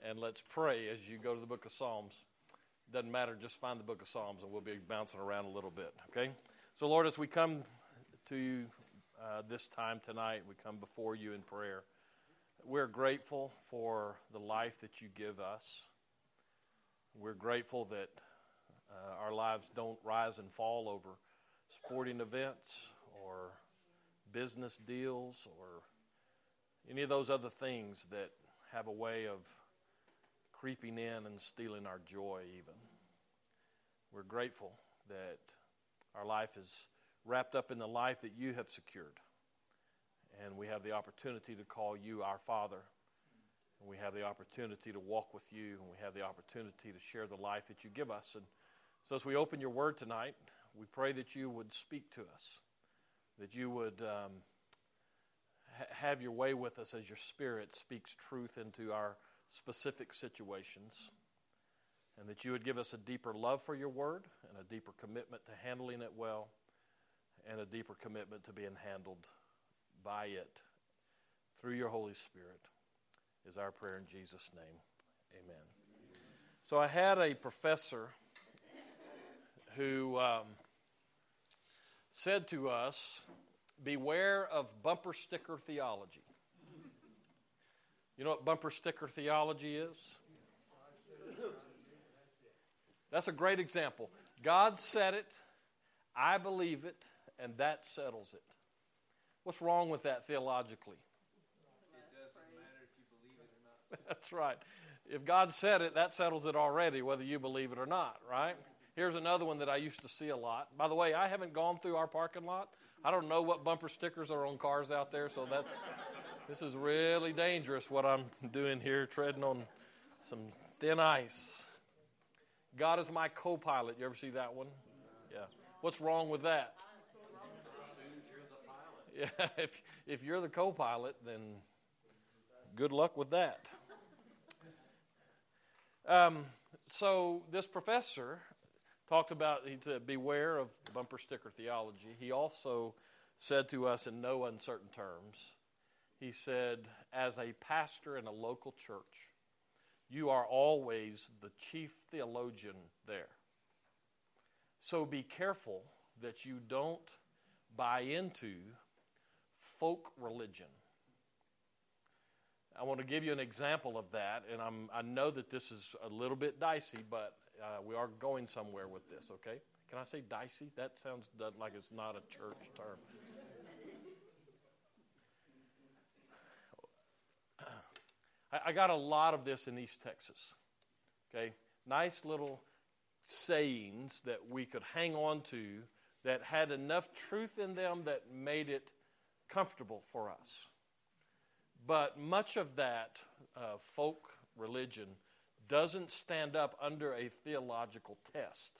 and let's pray as you go to the book of Psalms. Doesn't matter, just find the book of Psalms, and we'll be bouncing around a little bit, okay? So, Lord, as we come to you this time tonight, we come before you in prayer. We're grateful for the life that you give us. We're grateful that our lives don't rise and fall over sporting events or business deals or any of those other things that have a way of creeping in and stealing our joy even. We're grateful that our life is wrapped up in the life that you have secured. And we have the opportunity to call you our Father. And we have the opportunity to walk with you. And we have the opportunity to share the life that you give us. And so as we open your word tonight, we pray that you would speak to us. That you would have your way with us as your Spirit speaks truth into our specific situations. And that you would give us a deeper love for your word and a deeper commitment to handling it well and a deeper commitment to being handled by it through your Holy Spirit is our prayer in Jesus' name. Amen. So I had a professor who said to us, beware of bumper sticker theology. You know what bumper sticker theology is? That's a great example. God said it, I believe it, and that settles it. What's wrong with that theologically? It doesn't matter if you believe it or not. That's right. If God said it, that settles it already, whether you believe it or not, right? Here's another one that I used to see a lot. By the way, I haven't gone through our parking lot. I don't know what bumper stickers are on cars out there, so this is really dangerous what I'm doing here, treading on some thin ice. God is my co-pilot. You ever see that one? Yeah. What's wrong with that? Yeah, if you're the co-pilot, then good luck with that. So this professor talked about, he said, beware of bumper sticker theology. He also said to us in no uncertain terms, he said, as a pastor in a local church, you are always the chief theologian there. So be careful that you don't buy into folk religion. I want to give you an example of that, and I know that this is a little bit dicey, but we are going somewhere with this, okay? Can I say dicey? That sounds like it's not a church term. I got a lot of this in East Texas, okay? Nice little sayings that we could hang on to that had enough truth in them that made it comfortable for us. But much of that folk religion doesn't stand up under a theological test.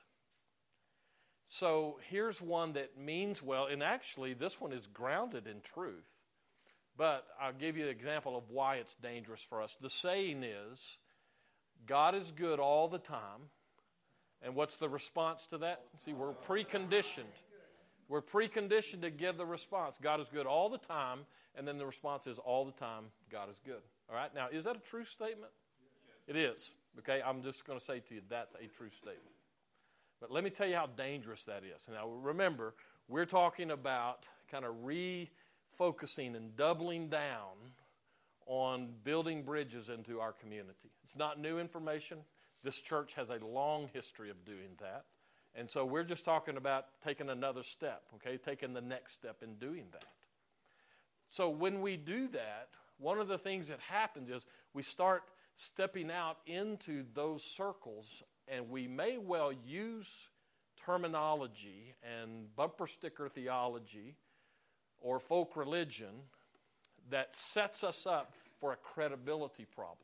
So here's one that means well, and actually this one is grounded in truth. But I'll give you an example of why it's dangerous for us. The saying is, God is good all the time. And what's the response to that? See, we're preconditioned. We're preconditioned to give the response. God is good all the time. And then the response is all the time, God is good. All right? Now, is that a true statement? Yes. It is. Okay? I'm just going to say to you, that's a true statement. But let me tell you how dangerous that is. Now, remember, we're talking about kind of refocusing and doubling down on building bridges into our community. It's not new information. This church has a long history of doing that. And so we're just talking about taking another step, okay? Taking the next step in doing that. So when we do that, one of the things that happens is we start stepping out into those circles, and we may well use terminology and bumper sticker theology or folk religion that sets us up for a credibility problem.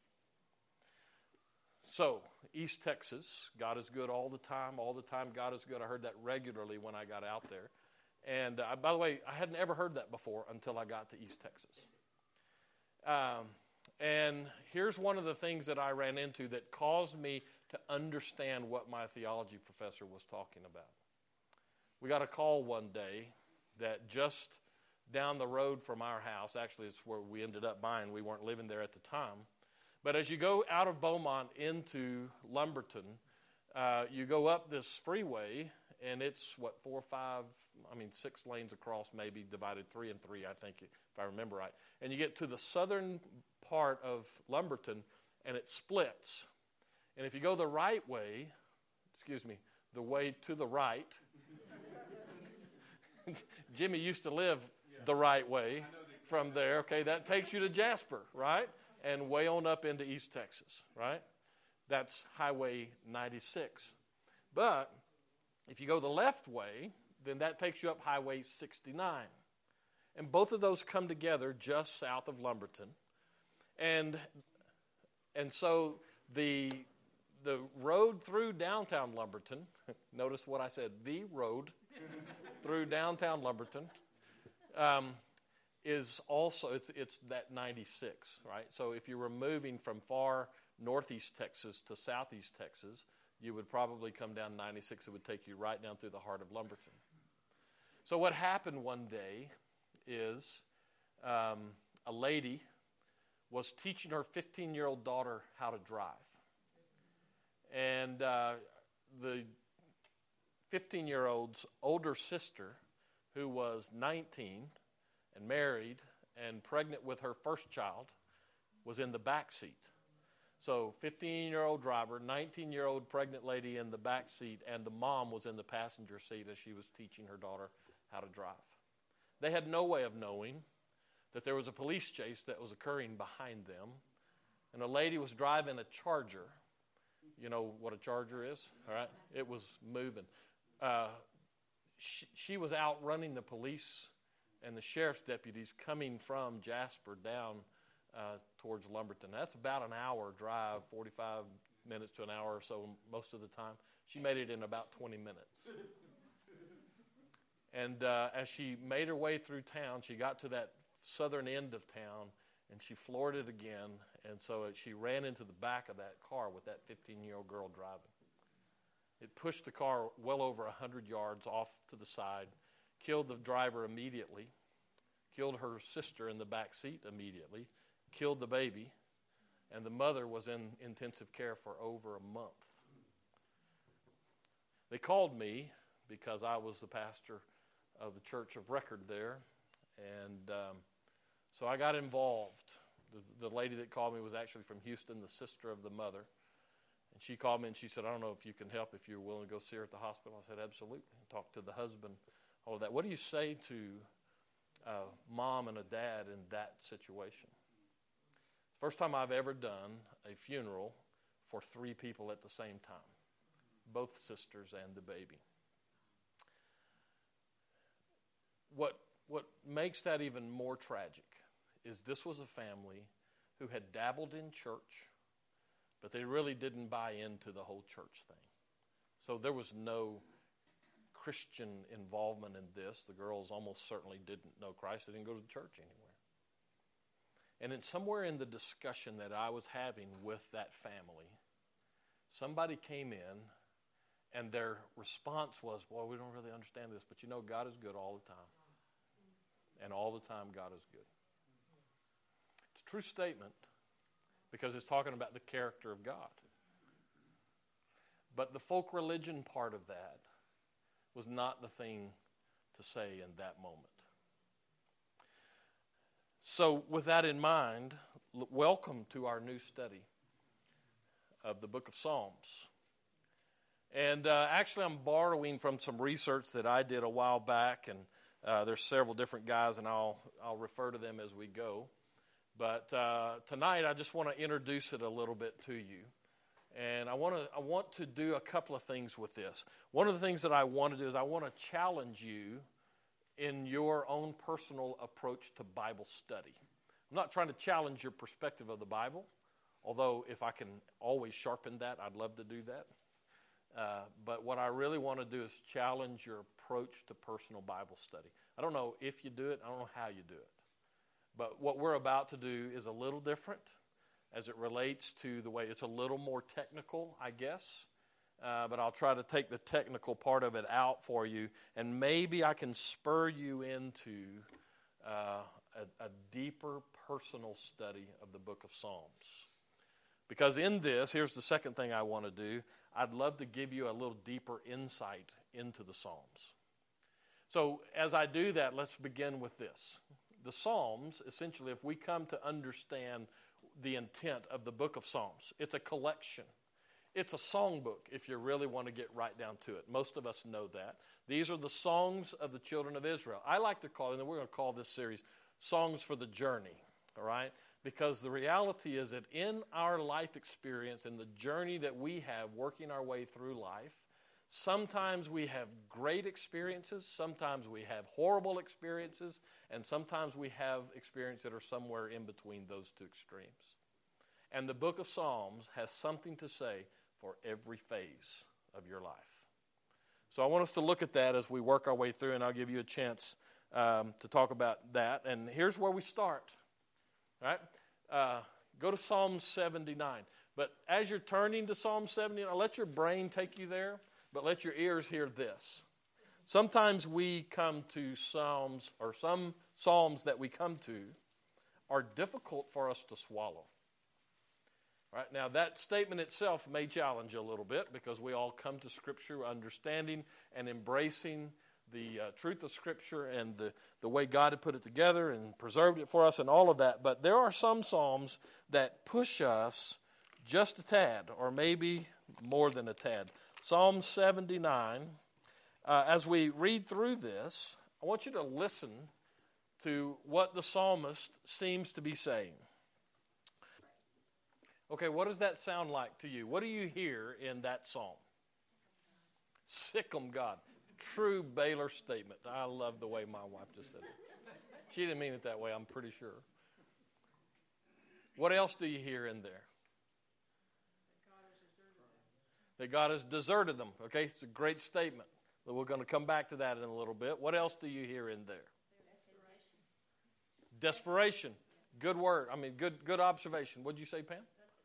So, East Texas, God is good all the time, God is good. I heard that regularly when I got out there. And by the way, I hadn't ever heard that before until I got to East Texas. And here's one of the things that I ran into that caused me to understand what my theology professor was talking about. We got a call one day that just down the road from our house, actually it's where we ended up buying, we weren't living there at the time, But as you go out of Beaumont into Lumberton, you go up this freeway, and it's, 6 lanes across, maybe divided 3 and 3, I think, if I remember right. And you get to the southern part of Lumberton, and it splits. And if you go the right way, the way to the right, Jimmy used to live the right way from there, okay, that takes you to Jasper, right? And way on up into East Texas, right? That's Highway 96. But if you go the left way, then that takes you up Highway 69. And both of those come together just south of Lumberton. And so the road through downtown Lumberton, notice what I said, the road through downtown Lumberton, is also, it's that 96, right? So if you were moving from far northeast Texas to southeast Texas, you would probably come down 96. It would take you right down through the heart of Lumberton. So what happened one day is a lady was teaching her 15-year-old daughter how to drive. And the 15-year-old's older sister, who was 19 and married and pregnant with her first child, was in the back seat. So 15-year-old driver, 19-year-old pregnant lady in the back seat, and the mom was in the passenger seat as she was teaching her daughter how to drive. They had no way of knowing that there was a police chase that was occurring behind them, and a lady was driving a Charger. You know what a Charger is, all right? It was moving. She was outrunning the police and the sheriff's deputies coming from Jasper down towards Lumberton. That's about an hour drive, 45 minutes to an hour or so most of the time. She made it in about 20 minutes. And as she made her way through town, she got to that southern end of town, and she floored it again. And so she ran into the back of that car with that 15-year-old girl driving. It pushed the car well over 100 yards off to the side, killed the driver immediately, killed her sister in the back seat immediately, killed the baby, and the mother was in intensive care for over a month. They called me because I was the pastor of the church of record there, and so I got involved. The lady that called me was actually from Houston, the sister of the mother, and she called me and she said, I don't know if you can help, if you're willing to go see her at the hospital. I said, absolutely. Talked to the husband, all of that. What do you say to a mom and a dad in that situation? First time I've ever done a funeral for 3 people at the same time, both sisters and the baby. What makes that even more tragic is this was a family who had dabbled in church, but they really didn't buy into the whole church thing. So there was no Christian involvement in this. The girls almost certainly didn't know Christ. They didn't go to church anywhere. And then somewhere in the discussion that I was having with that family, somebody came in, and their response was, boy, we don't really understand this, but you know, God is good all the time. And all the time, God is good. It's a true statement because it's talking about the character of God. But the folk religion part of that was not the thing to say in that moment. So with that in mind, welcome to our new study of the book of Psalms. And actually I'm borrowing from some research that I did a while back, and there's several different guys, and I'll refer to them as we go. But tonight I just want to introduce it a little bit to you. And I want to do a couple of things with this. One of the things that I want to do is I want to challenge you in your own personal approach to Bible study. I'm not trying to challenge your perspective of the Bible, although if I can always sharpen that, I'd love to do that. But what I really want to do is challenge your approach to personal Bible study. I don't know if you do it. I don't know how you do it. But what we're about to do is a little different as it relates to the way it's a little more technical, I guess. But I'll try to take the technical part of it out for you, and maybe I can spur you into a deeper personal study of the book of Psalms. Because in this, here's the second thing I want to do. I'd love to give you a little deeper insight into the Psalms. So as I do that, let's begin with this. The Psalms, essentially, if we come to understand the intent of the book of Psalms, it's a collection. It's a songbook, if you really want to get right down to it. Most of us know that. These are the songs of the children of Israel. I like to call, and we're going to call this series, Songs for the Journey, all right? Because the reality is that in our life experience, in the journey that we have working our way through life, sometimes we have great experiences, sometimes we have horrible experiences, and sometimes we have experiences that are somewhere in between those two extremes. And the book of Psalms has something to say for every phase of your life. So I want us to look at that as we work our way through, and I'll give you a chance to talk about that. And here's where we start. All right? Go to Psalm 79. But as you're turning to Psalm 79, let your brain take you there, but let your ears hear this. Sometimes we come to Psalms, or some Psalms that we come to are difficult for us to swallow. All right, now, that statement itself may challenge you a little bit because we all come to Scripture understanding and embracing the truth of Scripture and the way God had put it together and preserved it for us and all of that. But there are some Psalms that push us just a tad, or maybe more than a tad. Psalm 79, as we read through this, I want you to listen to what the psalmist seems to be saying. Okay, what does that sound like to you? What do you hear in that psalm? Sick 'em God. True Baylor statement. I love the way my wife just said it. She didn't mean it that way, I'm pretty sure. What else do you hear in there? That God has deserted them. Okay, it's a great statement. We're going to come back to that in a little bit. What else do you hear in there? Desperation. Good word. I mean, good observation. What did you say, Pam?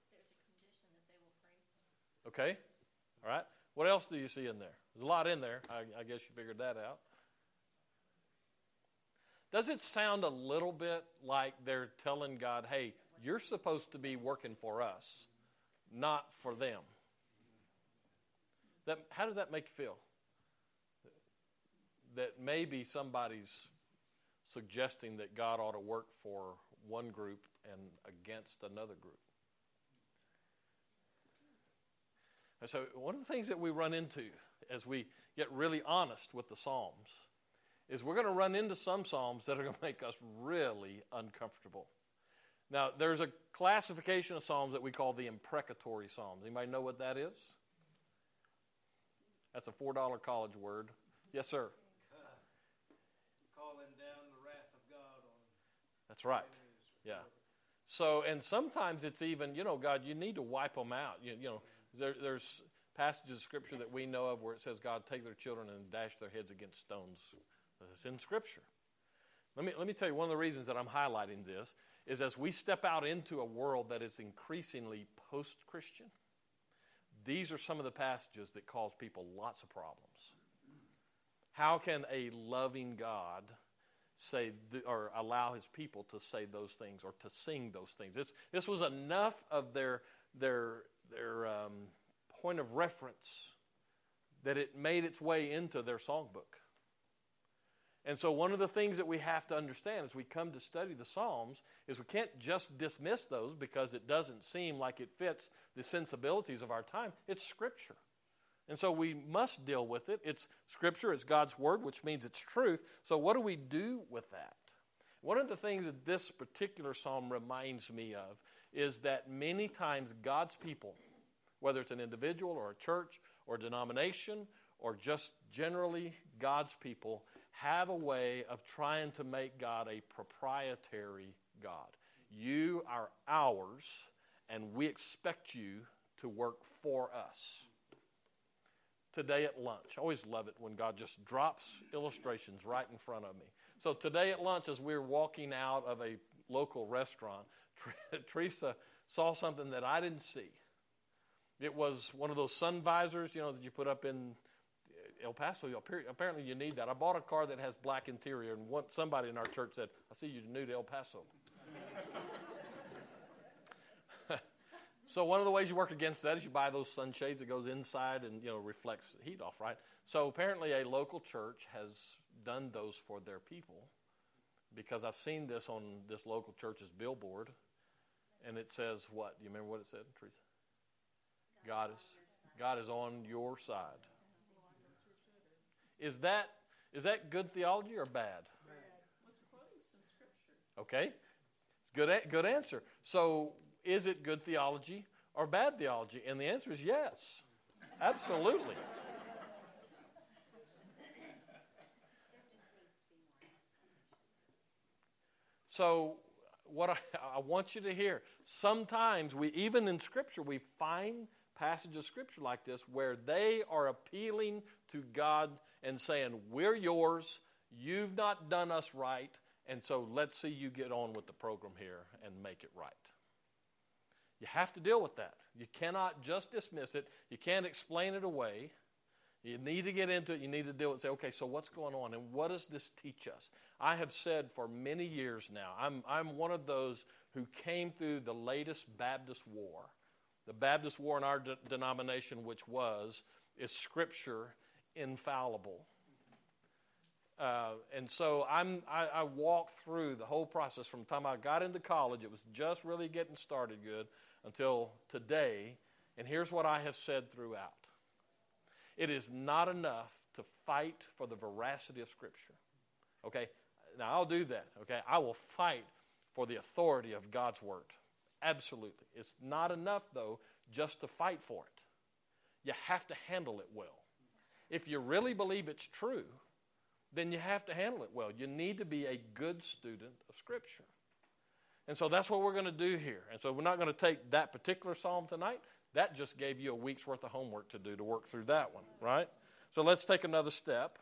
Okay. All right. What else do you see in there? There's a lot in there. I guess you figured that out. Does it sound a little bit like they're telling God, hey, you're supposed to be working for us, not for them? How does that make you feel? That maybe somebody's suggesting that God ought to work for one group and against another group. And so one of the things that we run into as we get really honest with the Psalms is we're going to run into some Psalms that are going to make us really uncomfortable. Now, there's a classification of Psalms that we call the imprecatory Psalms. Anybody know what that is? That's a $4 college word. Yes, sir. Calling down the wrath of God on. That's right. Yeah. So, and sometimes it's even, God, you need to wipe them out. There's passages of Scripture that we know of where it says, God, take their children and dash their heads against stones. It's in Scripture. Let me tell you, one of the reasons that I'm highlighting this is as we step out into a world that is increasingly post-Christian, these are some of the passages that cause people lots of problems. How can a loving God say or allow his people to say those things or to sing those things? This was enough of their point of reference that it made its way into their songbook. And so one of the things that we have to understand as we come to study the Psalms is we can't just dismiss those because it doesn't seem like it fits the sensibilities of our time. It's Scripture. And so we must deal with it. It's Scripture, it's God's Word, which means it's truth. So what do we do with that? One of the things that this particular psalm reminds me of is that many times God's people, whether it's an individual or a church or a denomination or just generally God's people, have a way of trying to make God a proprietary God. You are ours, and we expect you to work for us. Today at lunch, I always love it when God just drops illustrations right in front of me. So today at lunch, as we were walking out of a local restaurant, Teresa saw something that I didn't see. It was one of those sun visors, that you put up in El Paso. Apparently you need that. I bought a car that has black interior, and somebody in our church said, I see you're new to El Paso. So one of the ways you work against that is you buy those sunshades that goes inside and, reflects the heat off, right? So apparently a local church has done those for their people, because I've seen this on this local church's billboard, and it says what? Do you remember what it said, Teresa? God is on your side. Is that good theology or bad? Okay, good answer. So is it good theology or bad theology? And the answer is yes, absolutely. So what I want you to hear, sometimes even in Scripture, we find passages of Scripture like this where they are appealing to God and saying, we're yours, you've not done us right, and so let's see you get on with the program here and make it right. You have to deal with that. You cannot just dismiss it. You can't explain it away. You need to get into it. You need to deal with it and say, okay, so what's going on, and what does this teach us? I have said for many years now, I'm one of those who came through the latest Baptist war. The Baptist war in our denomination, which is Scripture infallible. And so I walked through the whole process from the time I got into college. It was just really getting started good until today. And here's what I have said throughout. It is not enough to fight for the veracity of Scripture. Okay? Now, I'll do that. Okay? I will fight for the authority of God's Word. Absolutely. It's not enough, though, just to fight for it. You have to handle it well. If you really believe it's true, then you have to handle it well. You need to be a good student of Scripture. And so that's what we're going to do here. And so we're not going to take that particular psalm tonight. That just gave you a week's worth of homework to do to work through that one, right? So let's take another step.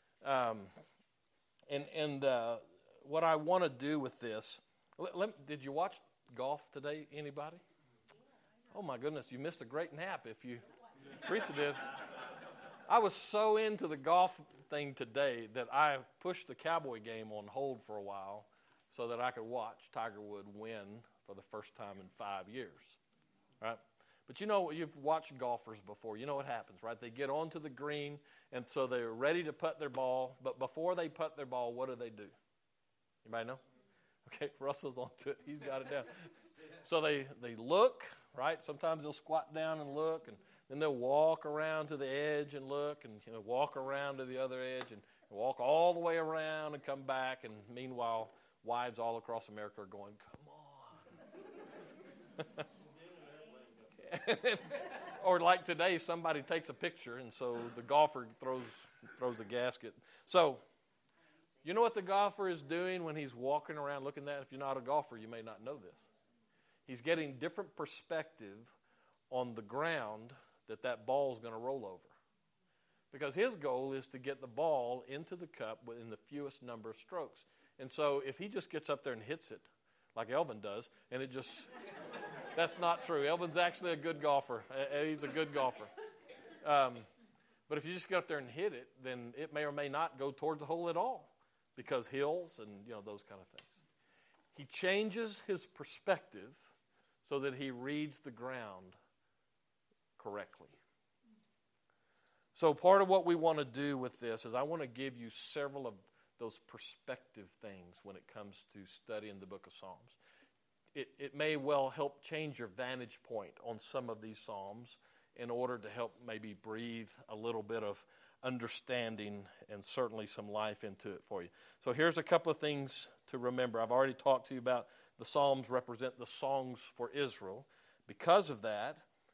What I want to do with this, did you watch golf today, anybody? Oh, my goodness, you missed a great nap if you, Teresa did. I was so into the golf thing today that I pushed the Cowboy game on hold for a while so that I could watch Tiger Woods win for the first time in 5 years, right? But you've watched golfers before. You know what happens, right? They get onto the green, and so they're ready to putt their ball. But before they putt their ball, what do? Anybody know? Okay, Russell's onto it. He's got it down. So they look, right? Sometimes they'll squat down and look, and then they'll walk around to the edge and look, and walk around to the other edge, and walk all the way around and come back. And meanwhile, wives all across America are going, come on. Or like today, somebody takes a picture, and so the golfer throws the gasket. So, you know what the golfer is doing when he's walking around looking at that? If you're not a golfer, you may not know this. He's getting different perspective on the ground that ball is going to roll over. Because his goal is to get the ball into the cup within the fewest number of strokes. And so if he just gets up there and hits it, like Elvin does, and it just... That's not true. Elvin's actually a good golfer. He's a good golfer. But if you just get up there and hit it, then it may or may not go towards the hole at all because hills and, those kind of things. He changes his perspective so that he reads the ground correctly. So part of what we want to do with this is I want to give you several of those perspective things when it comes to studying the book of Psalms. It may well help change your vantage point on some of these Psalms in order to help maybe breathe a little bit of understanding and certainly some life into it for you. So here's a couple of things to remember. I've already talked to you about the Psalms represent the songs for Israel. Because of that,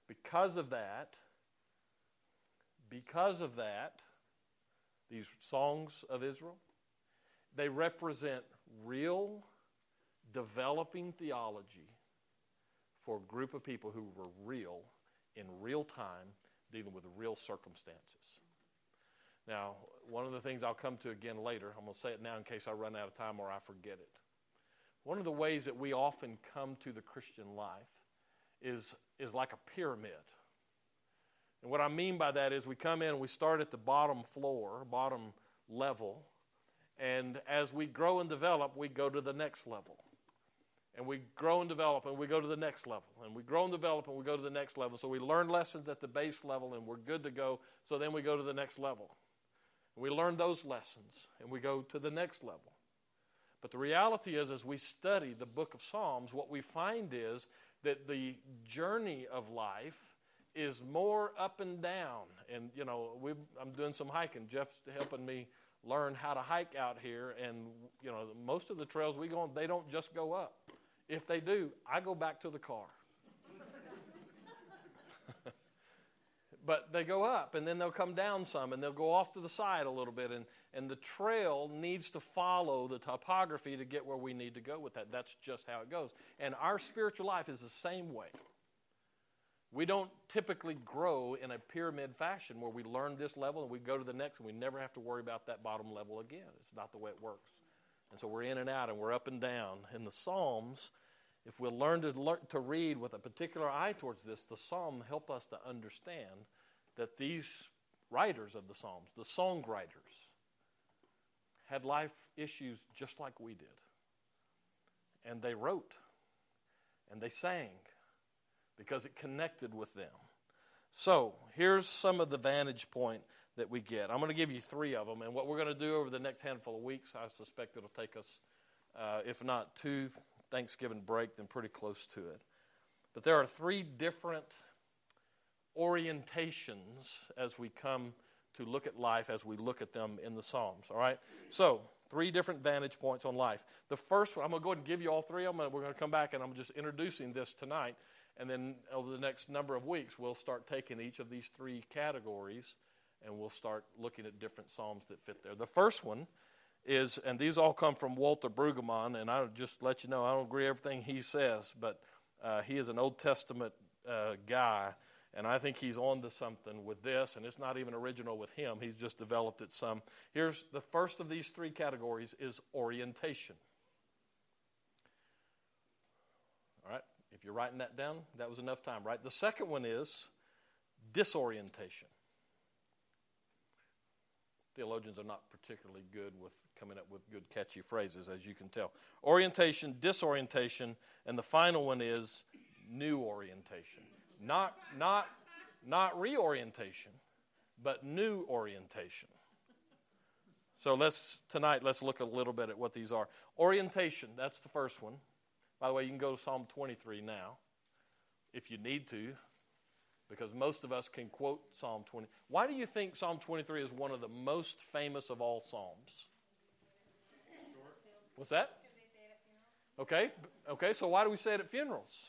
these songs of Israel, they represent real developing theology for a group of people who were real in real time dealing with real circumstances. Now, one of the things I'll come to again later, I'm going to say it now in case I run out of time or I forget it. One of the ways that we often come to the Christian life is like a pyramid. And what I mean by that is we come in and we start at the bottom floor, bottom level, and as we grow and develop, we go to the next level. And we grow and develop, and we go to the next level. And we grow and develop, and we go to the next level. So we learn lessons at the base level, and we're good to go. So then we go to the next level. We learn those lessons, and we go to the next level. But the reality is, as we study the book of Psalms, what we find is that the journey of life is more up and down. And, I'm doing some hiking. Jeff's helping me learn how to hike out here. And, most of the trails we go on, they don't just go up. If they do, I go back to the car. But they go up, and then they'll come down some, and they'll go off to the side a little bit. And the trail needs to follow the topography to get where we need to go with that. That's just how it goes. And our spiritual life is the same way. We don't typically grow in a pyramid fashion where we learn this level and we go to the next and we never have to worry about that bottom level again. It's not the way it works. And so we're in and out and we're up and down. In the Psalms, if we'll learn to read with a particular eye towards this, the Psalm help us to understand that these writers of the Psalms, the songwriters, had life issues just like we did. And they wrote and they sang because it connected with them. So here's some of the vantage point that we get. I'm going to give you 3 of them, and what we're going to do over the next handful of weeks, I suspect it'll take us, if not to Thanksgiving break, then pretty close to it. But there are 3 different orientations as we come to look at life, as we look at them in the Psalms, all right? So 3 different vantage points on life. The first one, I'm going to go ahead and give you all 3 of them, and we're going to come back, and I'm just introducing this tonight. And then over the next number of weeks, we'll start taking each of these 3 categories, and we'll start looking at different psalms that fit there. The first one is, and these all come from Walter Brueggemann, and I'll just let you know, I don't agree with everything he says, but he is an Old Testament guy, and I think he's on to something with this, and it's not even original with him. He's just developed it some. Here's the first of these 3 categories is orientation. All right? If you're writing that down, that was enough time, right? The second one is disorientation. Theologians are not particularly good with coming up with good, catchy phrases, as you can tell. Orientation, disorientation, and the final one is new orientation. Not reorientation, but new orientation. So tonight let's look a little bit at what these are. Orientation, that's the first one. By the way, you can go to Psalm 23 now, if you need to, because most of us can quote Psalm 20. Why do you think Psalm 23 is one of the most famous of all Psalms? What's that? Okay, so why do we say it at funerals?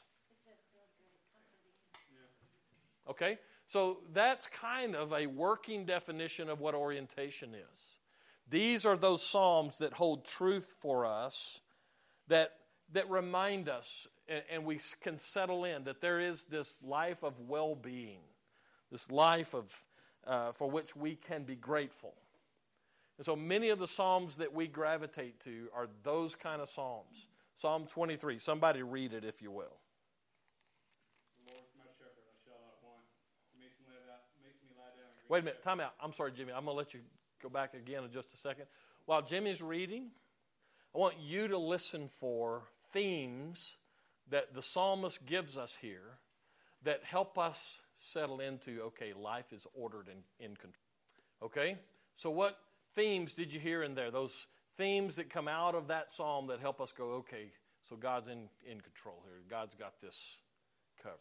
Okay, so that's kind of a working definition of what orientation is. These are those Psalms that hold truth for us, that remind us, and we can settle in, that there is this life of well-being, this life of for which we can be grateful. And so many of the Psalms that we gravitate to are those kind of Psalms. Psalm 23, somebody read it if you will. The Lord is my shepherd, I shall not want. He makes me lie down. Wait a minute, time out. I'm sorry, Jimmy. I'm going to let you go back again in just a second. While Jimmy's reading, I want you to listen for themes that the psalmist gives us here that help us settle into, okay, life is ordered and in control. Okay? So what themes did you hear in there? Those themes that come out of that psalm that help us go, okay, so God's in control here. God's got this covered.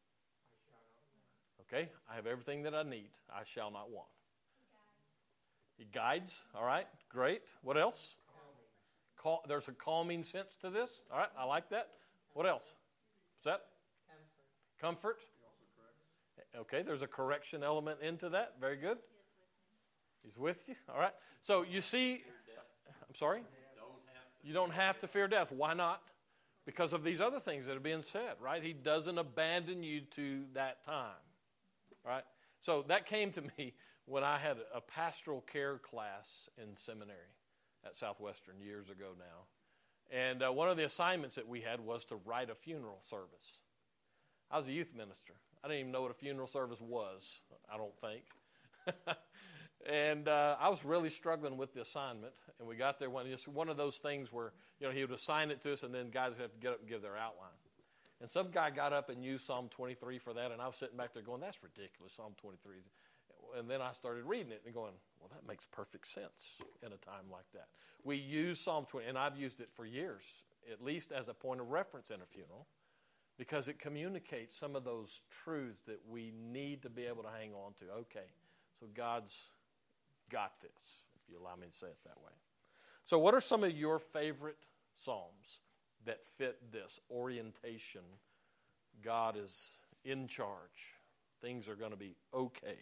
Okay? I have everything that I need. I shall not want. He guides. All right? Great. What else? There's a calming sense to this. All right, I like that. What else? What's that? Comfort. Okay, there's a correction element into that. Very good. He's with you. All right. So you see, I'm sorry? You don't have to fear death. Why not? Because of these other things that are being said, right? He doesn't abandon you to that time, right? So that came to me when I had a pastoral care class in seminary at Southwestern years ago now. And one of the assignments that we had was to write a funeral service. I was a youth minister. I didn't even know what a funeral service was, I don't think. And I was really struggling with the assignment, and we got there just one of those things where he would assign it to us, and then guys would have to get up and give their outline. And some guy got up and used Psalm 23 for that, and I was sitting back there going, "That's ridiculous, Psalm 23." And then I started reading it and going, "Well, that makes perfect sense in a time like that." We use Psalm 20, and I've used it for years, at least as a point of reference in a funeral, because it communicates some of those truths that we need to be able to hang on to. Okay, so God's got this, if you allow me to say it that way. So what are some of your favorite psalms that fit this orientation? God is in charge. Things are going to be okay.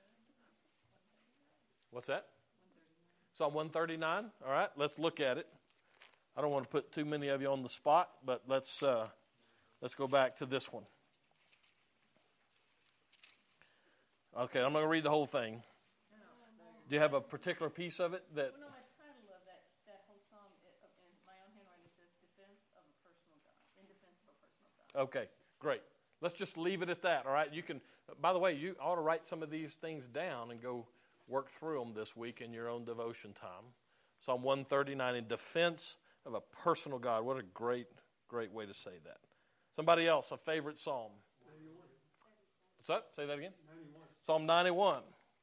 What's that? Psalm 139. All right, let's look at it. I don't want to put too many of you on the spot, but let's go back to this one. Okay, I'm going to read the whole thing. Do you have a particular piece of it that? Well, no, the title of that whole psalm in my own handwriting says "Defense of a Personal God." In defense of a personal God. Okay, great. Let's just leave it at that. All right. You can. By the way, you ought to write some of these things down and go work through them this week in your own devotion time. Psalm 139, in defense of a personal God. What a great way to say that. Somebody else, a favorite psalm. 91. What's that? Say that again. 91. Psalm 91.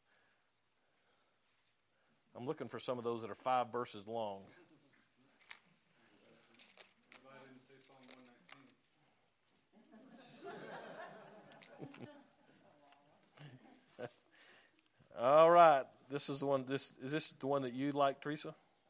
I'm looking for some of those that are 5 verses long. I'm glad I didn't say Psalm 119. All right. This is the one. Is this the one that you like, Teresa?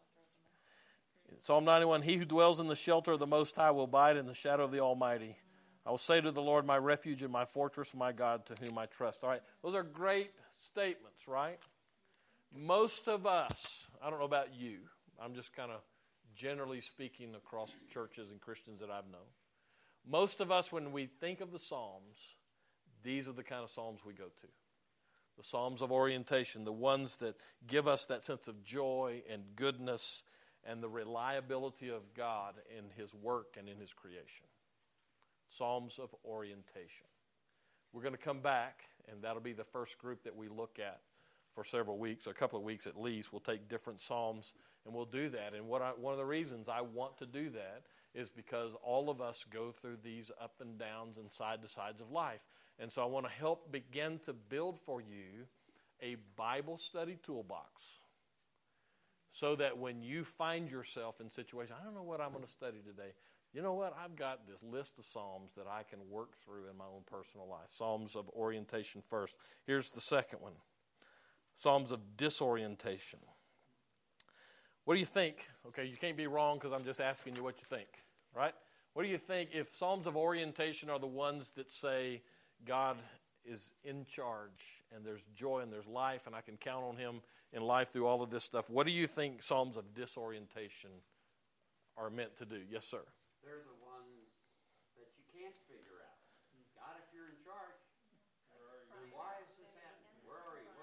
Psalm 91, he who dwells in the shelter of the Most High will abide in the shadow of the Almighty. I will say to the Lord, my refuge and my fortress, my God, to whom I trust. All right. Those are great statements, right? Most of us, I don't know about you, I'm just kind of generally speaking across churches and Christians that I've known. Most of us, when we think of the Psalms, these are the kind of Psalms we go to. The Psalms of orientation, the ones that give us that sense of joy and goodness and the reliability of God in His work and in His creation. Psalms of orientation. We're going to come back, and that'll be the first group that we look at for several weeks, a couple of weeks at least. We'll take different Psalms, and we'll do that. And one of the reasons I want to do that is because all of us go through these up and downs and side to sides of life. And so I want to help begin to build for you a Bible study toolbox so that when you find yourself in situations, I don't know what I'm going to study today. You know what? I've got this list of Psalms that I can work through in my own personal life. Psalms of orientation first. Here's the second one. Psalms of disorientation. What do you think? Okay, you can't be wrong because I'm just asking you what you think, right? What do you think if Psalms of orientation are the ones that say God is in charge and there's joy and there's life and I can count on Him in life through all of this stuff? What do you think Psalms of disorientation are meant to do? Yes, sir. They're the ones that you can't figure out. God, if you're in charge, then why is this happening? Where are you?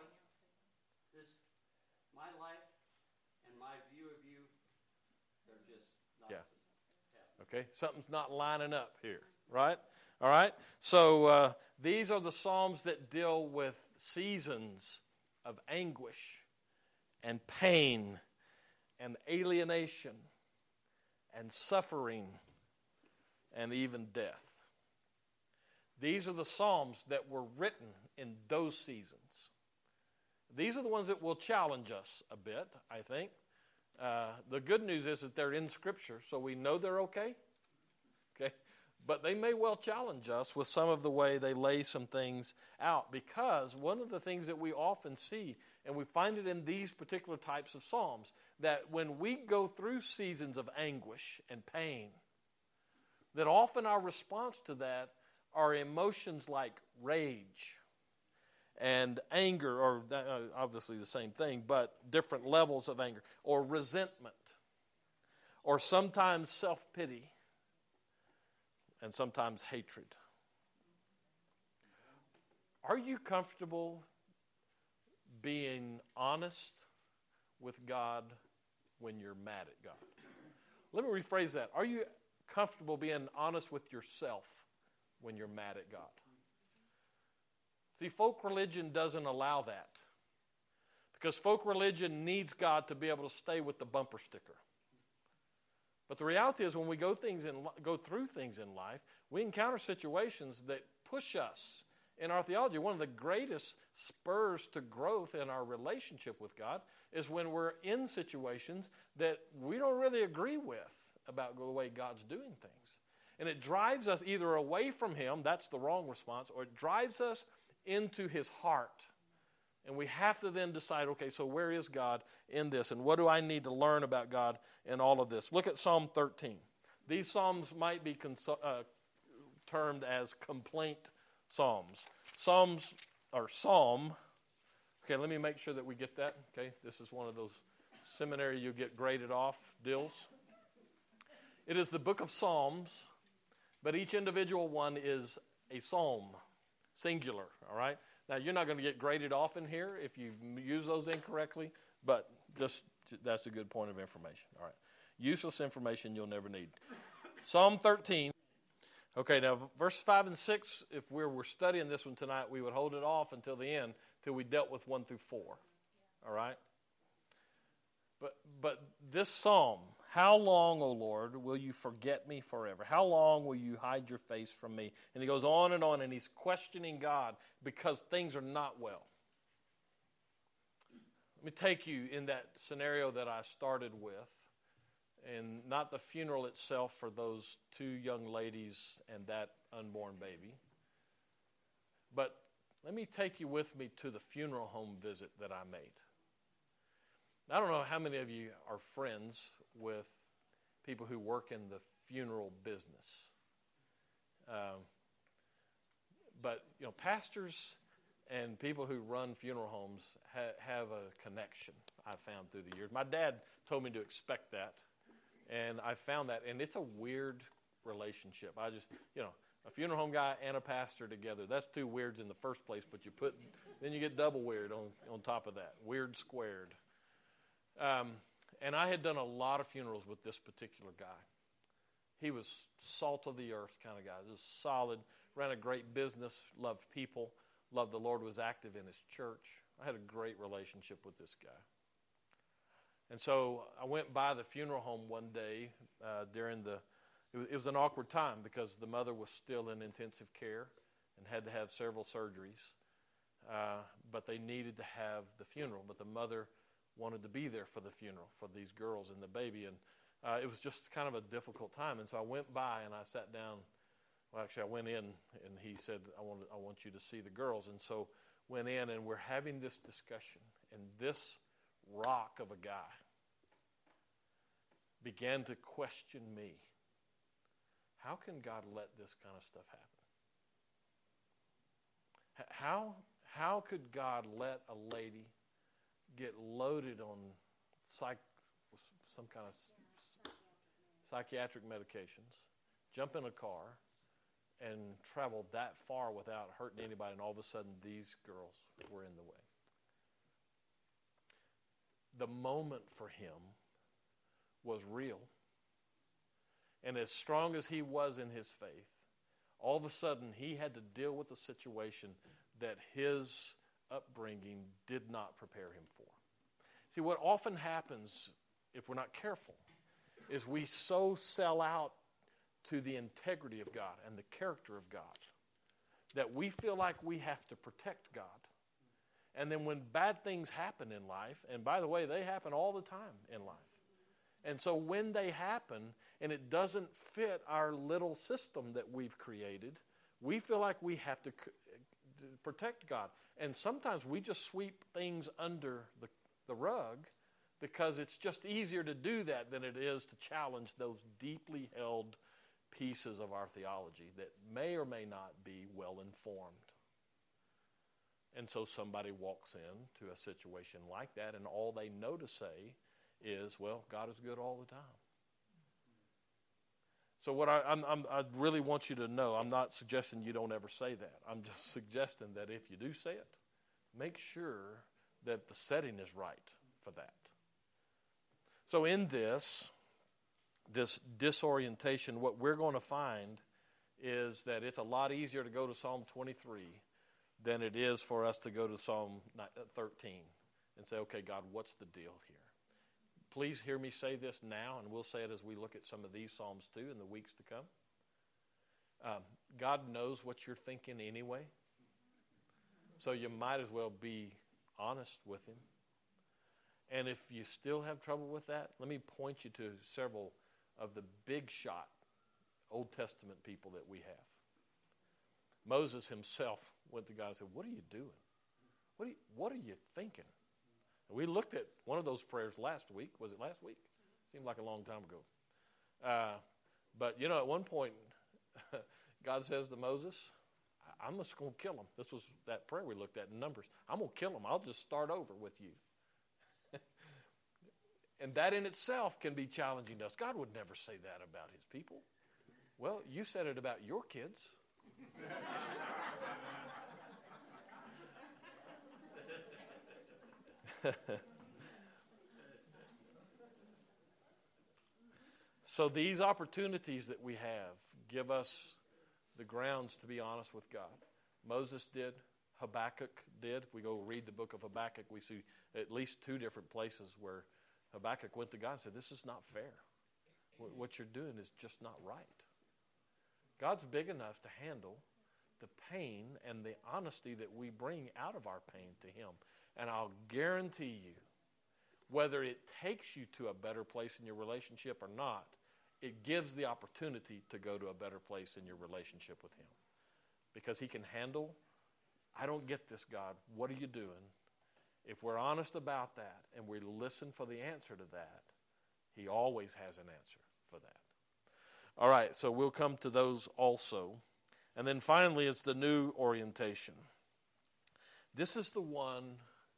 My life and my view of you, they're just not. Yeah. Okay, something's not lining up here, right? All right. So these are the Psalms that deal with seasons of anguish and pain and alienation and suffering and even death. These are the Psalms that were written in those seasons. These are the ones that will challenge us a bit, I think. The good news is that they're in Scripture, so we know they're okay. Okay? But they may well challenge us with some of the way they lay some things out, because one of the things that we often see, and we find it in these particular types of Psalms, that when we go through seasons of anguish and pain, that often our response to that are emotions like rage and anger, or obviously the same thing, but different levels of anger, or resentment, or sometimes self-pity, and sometimes hatred. Are you comfortable being honest with God when you're mad at God? Let me rephrase that. Are you comfortable being honest with yourself when you're mad at God? See, folk religion doesn't allow that, Because folk religion needs God to be able to stay with the bumper sticker. But the reality is when we go through things in life, we encounter situations that push us in our theology. One of the greatest spurs to growth in our relationship with God is when we're in situations that we don't really agree with about the way God's doing things. And it drives us either away from Him, that's the wrong response, or it drives us into His heart. And we have to then decide, okay, so where is God in this? And what do I need to learn about God in all of this? Look at Psalm 13. These psalms might be termed as complaint psalms. Psalm, okay, let me make sure that we get that. Okay, this is one of those seminary you get graded off deals. It is the book of Psalms, but each individual one is a psalm, singular, all right? Now, you're not going to get graded off in here if you use those incorrectly, but just that's a good point of information, all right? Useless information you'll never need. Psalm 13. Okay, now, verse 5 and 6, if we were studying this one tonight, we would hold it off until the end, till we dealt with 1 through 4, all right? But this psalm, how long, O Lord, will you forget me forever? How long will you hide your face from me? And he goes on, and he's questioning God because things are not well. Let me take you in that scenario that I started with, and not the funeral itself for those 2 young ladies and that unborn baby. But let me take you with me to the funeral home visit that I made. I don't know how many of you are friends with people who work in the funeral business. But, you know, pastors and people who run funeral homes have a connection, I've found through the years. My dad told me to expect that, and I found that, and it's a weird relationship. A funeral home guy and a pastor together, that's 2 weirds in the first place, but then you get double weird on top of that, weird squared. And I had done a lot of funerals with this particular guy. He was salt of the earth kind of guy. Just solid, ran a great business, loved people, loved the Lord, was active in his church. I had a great relationship with this guy. And so I went by the funeral home one day it was an awkward time because the mother was still in intensive care and had to have several surgeries. But they needed to have the funeral, but the mother wanted to be there for the funeral for these girls and the baby, and it was just kind of a difficult time. And so I went by and I sat down. Well, actually, I went in and he said, I want you to see the girls. And so went in and we're having this discussion, and this rock of a guy began to question me. How can God let this kind of stuff happen? How could God let a lady get loaded on some kind of psychiatric medications, jump in a car, and travel that far without hurting anybody, and all of a sudden these girls were in the way? The moment for him was real. And as strong as he was in his faith, all of a sudden he had to deal with a situation that his upbringing did not prepare him for. See, what often happens if we're not careful is we so sell out to the integrity of God and the character of God that we feel like we have to protect God. And then when bad things happen in life, and by the way, they happen all the time in life. And so when they happen and it doesn't fit our little system that we've created, we feel like we have to protect God. And sometimes we just sweep things under the rug because it's just easier to do that than it is to challenge those deeply held pieces of our theology that may or may not be well informed. And so somebody walks into a situation like that, and all they know to say is, well, God is good all the time. So what I really want you to know, I'm not suggesting you don't ever say that. I'm just suggesting that if you do say it, make sure that the setting is right for that. So in this disorientation, what we're going to find is that it's a lot easier to go to Psalm 23 than it is for us to go to Psalm 13 and say, okay, God, what's the deal here? Please hear me say this now, and we'll say it as we look at some of these Psalms too in the weeks to come. God knows what you're thinking anyway, so you might as well be honest with him. And if you still have trouble with that, let me point you to several of the big shot Old Testament people that we have. Moses himself went to God and said, what are you doing? What are you thinking? And we looked at one of those prayers last week. Was it last week? Seemed like a long time ago. But, at one point, God says to Moses, I'm just going to kill him. This was that prayer we looked at in Numbers. I'm going to kill him. I'll just start over with you. And that in itself can be challenging to us. God would never say that about his people. Well, you said it about your kids. So these opportunities that we have give us the grounds to be honest with God. Moses did. Habakkuk did. If we go read the book of Habakkuk, we see at least 2 different places where Habakkuk went to God and said, this is not fair. What you're doing is just not right. God's big enough to handle the pain and the honesty that we bring out of our pain to him. And I'll guarantee you, whether it takes you to a better place in your relationship or not, it gives the opportunity to go to a better place in your relationship with him. Because he can handle, I don't get this, God. What are you doing? If we're honest about that and we listen for the answer to that, he always has an answer for that. All right, so we'll come to those also. And then finally, it's the new orientation. This is the one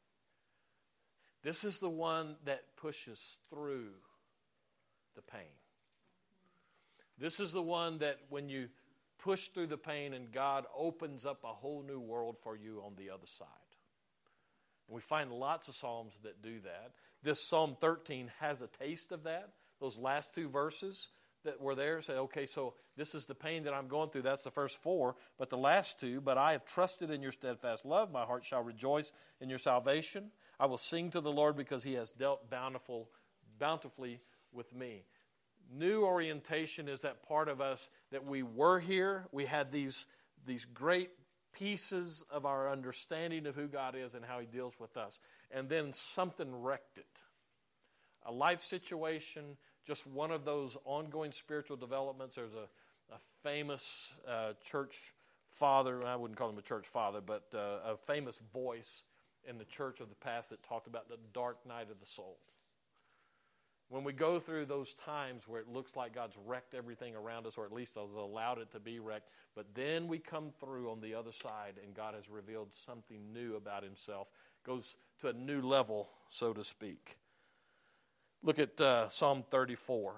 that pushes through the pain. This is the one that when you push through the pain and God opens up a whole new world for you on the other side. And we find lots of Psalms that do that. This Psalm 13 has a taste of that. Those last 2 verses that were there say, okay, so this is the pain that I'm going through. That's the first 4. But the last 2, but I have trusted in your steadfast love. My heart shall rejoice in your salvation. I will sing to the Lord because he has dealt bountifully with me. New orientation is that part of us that we were here. We had these great pieces of our understanding of who God is and how he deals with us. And then something wrecked it. A life situation, just one of those ongoing spiritual developments. There's a famous church father, I wouldn't call him a church father, but a famous voice in the church of the past that talked about the dark night of the soul. When we go through those times where it looks like God's wrecked everything around us, or at least has allowed it to be wrecked, but then we come through on the other side and God has revealed something new about himself, goes to a new level, so to speak. Look at Psalm 34.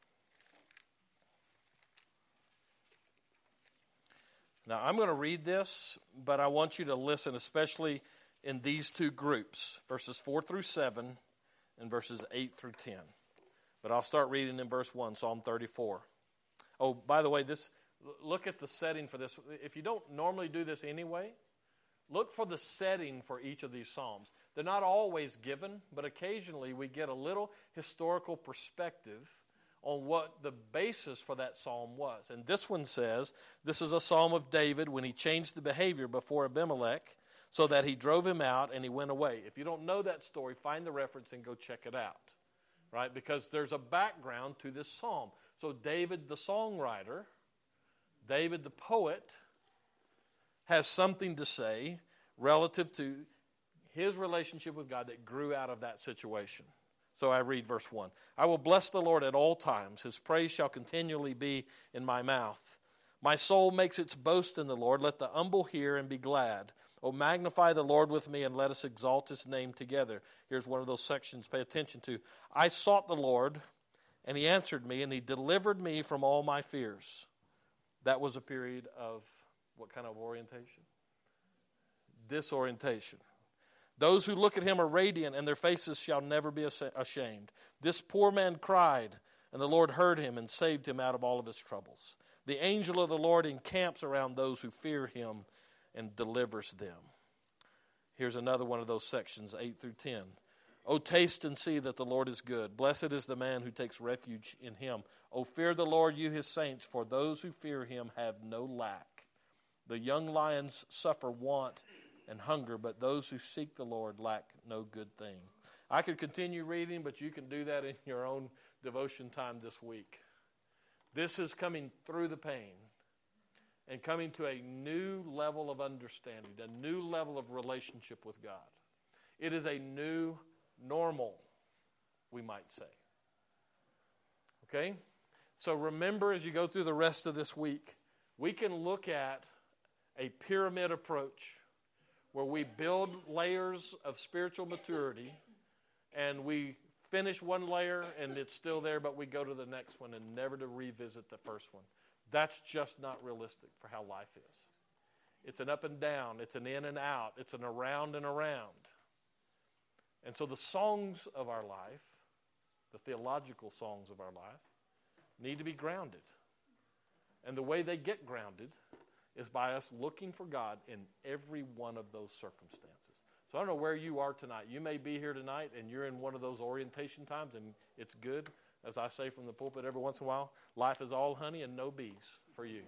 Now, I'm going to read this, but I want you to listen, especially in these 2 groups, verses 4 through 7 and verses 8 through 10. But I'll start reading in verse 1, Psalm 34. Oh, by the way, look at the setting for this. If you don't normally do this anyway, look for the setting for each of these Psalms. They're not always given, but occasionally we get a little historical perspective on what the basis for that psalm was. And this one says, this is a psalm of David when he changed the behavior before Abimelech so that he drove him out and he went away. If you don't know that story, find the reference and go check it out, right? Because there's a background to this psalm. So David, the songwriter, David, the poet, has something to say relative to his relationship with God that grew out of that situation. So I read verse 1. I will bless the Lord at all times. His praise shall continually be in my mouth. My soul makes its boast in the Lord. Let the humble hear and be glad. Oh, magnify the Lord with me and let us exalt his name together. Here's one of those sections pay attention to. I sought the Lord and he answered me and he delivered me from all my fears. That was a period of what kind of orientation? Disorientation. Those who look at him are radiant, and their faces shall never be ashamed. This poor man cried, and the Lord heard him and saved him out of all of his troubles. The angel of the Lord encamps around those who fear him and delivers them. Here's another one of those sections, 8 through 10. O taste and see that the Lord is good. Blessed is the man who takes refuge in him. O fear the Lord, you his saints, for those who fear him have no lack. The young lions suffer want and hunger, but those who seek the Lord lack no good thing. I could continue reading, but you can do that in your own devotion time this week. This is coming through the pain and coming to a new level of understanding, a new level of relationship with God. It is a new normal, we might say. Okay? So remember, as you go through the rest of this week, we can look at a pyramid approach where we build layers of spiritual maturity and we finish one layer and it's still there, but we go to the next one and never to revisit the first one. That's just not realistic for how life is. It's an up and down. It's an in and out. It's an around and around. And so the songs of our life, the theological songs of our life, need to be grounded. And the way they get grounded is by us looking for God in every one of those circumstances. So I don't know where you are tonight. You may be here tonight and you're in one of those orientation times, and it's good. As I say from the pulpit every once in a while, life is all honey and no bees for you.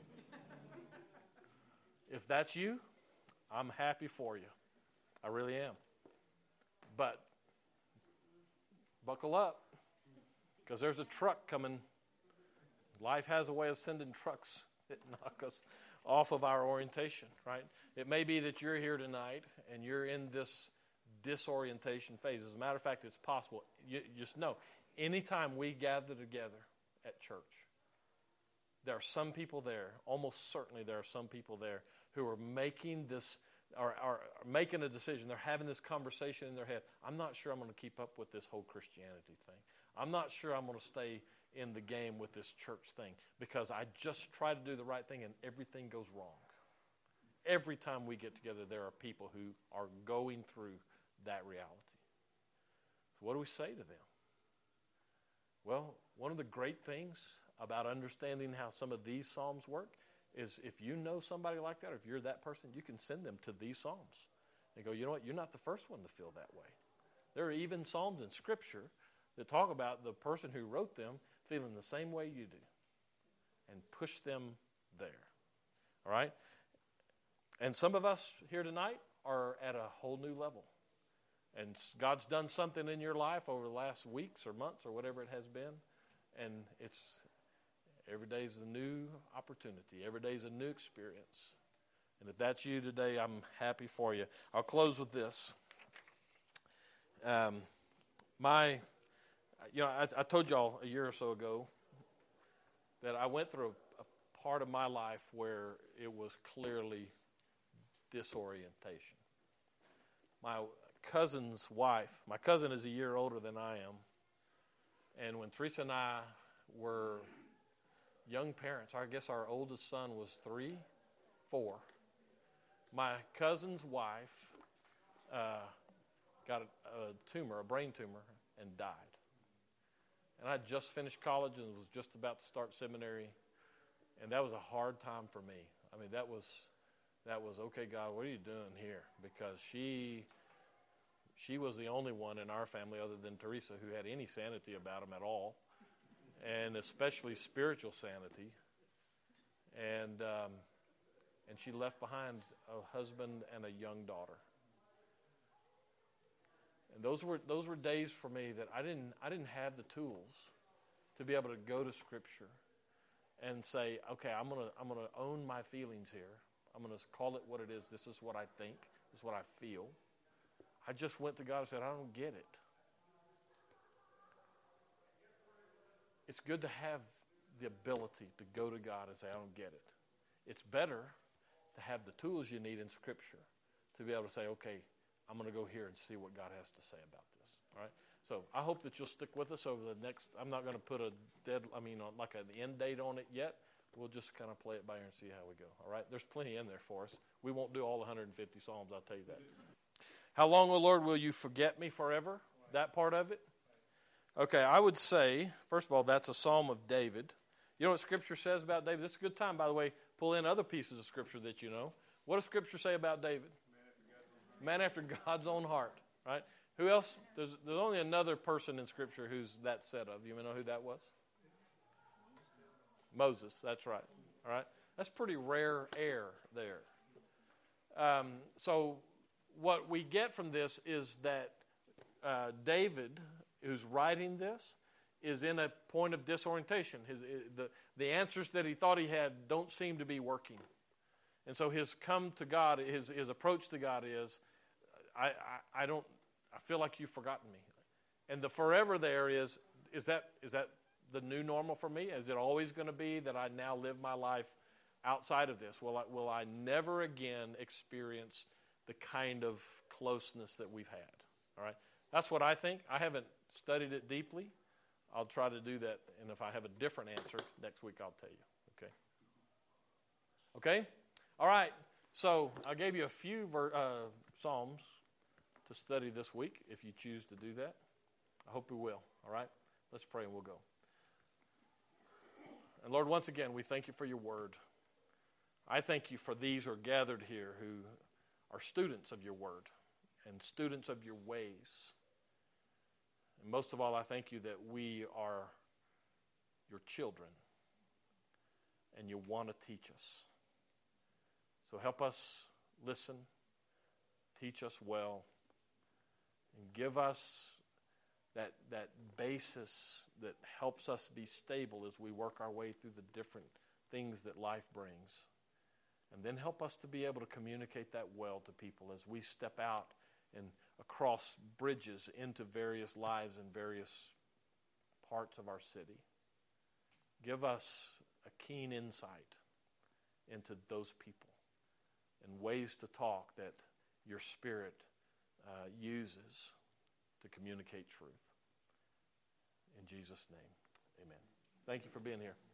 If that's you, I'm happy for you. I really am. But buckle up, because there's a truck coming. Life has a way of sending trucks that knock us off of our orientation, right? It may be that you're here tonight and you're in this disorientation phase. As a matter of fact, it's possible. You just know, anytime we gather together at church, there are some people there, almost certainly there are some people there who are making this, are making a decision. They're having this conversation in their head. I'm not sure I'm going to keep up with this whole Christianity thing. I'm not sure I'm going to stay in the game with this church thing because I just try to do the right thing and everything goes wrong. Every time we get together, there are people who are going through that reality. So what do we say to them? Well, one of the great things about understanding how some of these Psalms work is if you know somebody like that, or if you're that person, you can send them to these Psalms. And go, you know what, you're not the first one to feel that way. There are even Psalms in Scripture that talk about the person who wrote them feeling the same way you do. And push them there. All right? And some of us here tonight are at a whole new level. And God's done something in your life over the last weeks or months or whatever it has been. And it's every day is a new opportunity. Every day is a new experience. And if that's you today, I'm happy for you. I'll close with this. I told y'all a year or so ago that I went through a part of my life where it was clearly disorientation. My cousin's wife, my cousin is a year older than I am, and when Teresa and I were young parents, I guess our oldest son was 4, my cousin's wife got a tumor, a brain tumor, and died. And I just finished college and was just about to start seminary, and that was a hard time for me. I mean, that was okay, God, what are you doing here? Because she was the only one in our family other than Teresa who had any sanity about him at all, and especially spiritual sanity. And she left behind a husband and a young daughter. And those were days for me that I didn't have the tools to be able to go to Scripture and say, okay, I'm gonna own my feelings here. I'm gonna call it what it is. This is what I think. This is what I feel. I just went to God and said, I don't get it. It's good to have the ability to go to God and say, I don't get it. It's better to have the tools you need in Scripture to be able to say, okay, I'm going to go here and see what God has to say about this. All right? So I hope that you'll stick with us over the next, I'm not going to put like an end date on it yet. We'll just kind of play it by ear and see how we go. All right? There's plenty in there for us. We won't do all 150 Psalms, I'll tell you that. How long, O Lord, will you forget me forever? That part of it? Okay, I would say, first of all, that's a Psalm of David. You know what Scripture says about David? This is a good time, by the way, pull in other pieces of Scripture that you know. What does Scripture say about David? Man after God's own heart, right? Who else? There's only another person in Scripture who's that said of. You know who that was? Moses, that's right. All right? That's pretty rare air there. So what we get from this is that David, who's writing this, is in a point of disorientation. The answers that he thought he had don't seem to be working. And so his come to God, his approach to God is, I feel like you've forgotten me. And the forever there is that the new normal for me? Is it always going to be that I now live my life outside of this? Will I never again experience the kind of closeness that we've had? All right? That's what I think. I haven't studied it deeply. I'll try to do that, and if I have a different answer next week, I'll tell you. Okay? All right. So I gave you a few Psalms to study this week, if you choose to do that. I hope you will. All right? Let's pray and we'll go. And Lord, once again, we thank you for your word. I thank you for these who are gathered here who are students of your word and students of your ways. And most of all, I thank you that we are your children and you want to teach us. So help us listen, teach us well, and give us that basis that helps us be stable as we work our way through the different things that life brings. And then help us to be able to communicate that well to people as we step out and across bridges into various lives in various parts of our city. Give us a keen insight into those people and ways to talk that your Spirit uses to communicate truth. In Jesus' name, amen. Thank you for being here.